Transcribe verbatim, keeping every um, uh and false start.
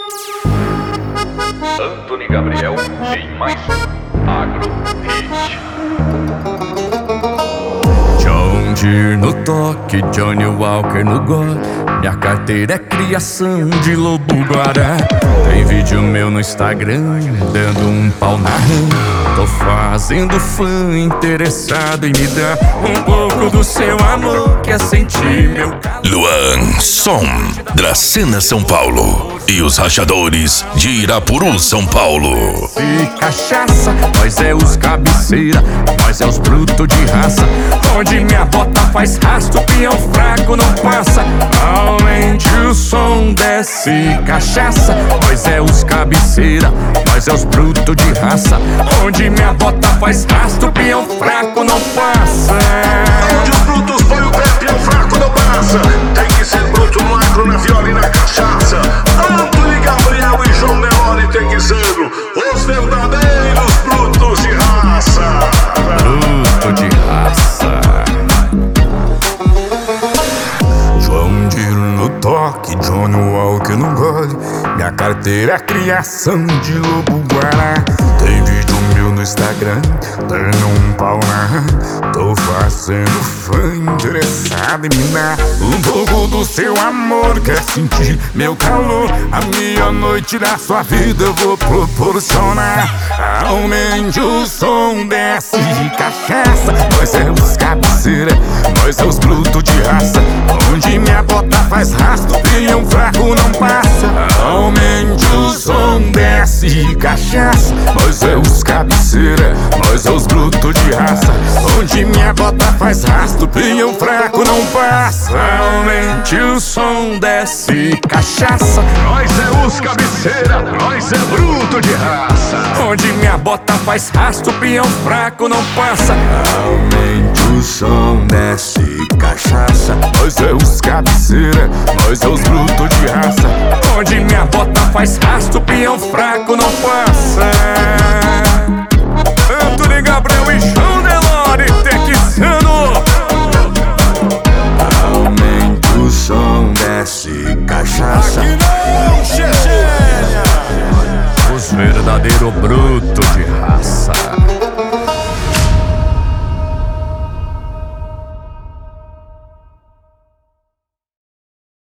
Antony Gabriel em mais um Agro Hit. John Deere no toque, Johnny Walker no gole. Minha carteira é criação de lobo guará. Tem vídeo meu no Instagram, dando um pau na rã. Tô fazendo fã interessado em me dar um pouco do seu amor, quer sentir meu calor. Luan, som, Dracena, São Paulo. E os rachadores de Irapuru, São Paulo. E cachaça, nós é os cabeceira, nós é os brutos de raça. Onde minha bota faz rastro, peão fraco não passa. Aumente o som, desce cachaça, nós é os cabeceira, nós é os brutos de raça. Onde minha bota faz rastro, peão fraco não passa. Onde os brutos põe o pé, peão fraco não passa. Tem que ser bruto no agro, na viola e na cachaça. Antony Gabriel e João Nelore tem que ser os verdadeiros brutos de raça. Bruto de raça. João Deere no toque, Johnny Walker no gole. Minha carteira é criação de lobo guará. Tem vídeo meu no Instagram, dando um pau na rã. Tô fazendo fã interessado em me dar um pouco do seu amor, quer sentir meu calor. A meia-noite da sua vida eu vou proporcionar. Aumente o som, desce cachaça, nós é os cabeceira, nós é os brutos de raça. Onde minha bota faz rastro, peão fraco não passa. Aumente o som, desce cachaça, nós é os cabeceira, nós é os brutos de raça. Onde minha bota faz rastro, peão fraco não passa. Aumente o som, desce cachaça, Nós é os cabeceira, nós é bruto de raça. onde minha bota faz rastro, peão fraco não passa. Aumente o som, desce cachaça, nós é os cabeceira, nós é os brutos de raça. Onde minha bota faz rastro, peão fraco não passa. Antony Gabriel e João Nelore Texano. Aumente o som, desce cachaça, Não, Chechênia. os verdadeiros brutos de raça.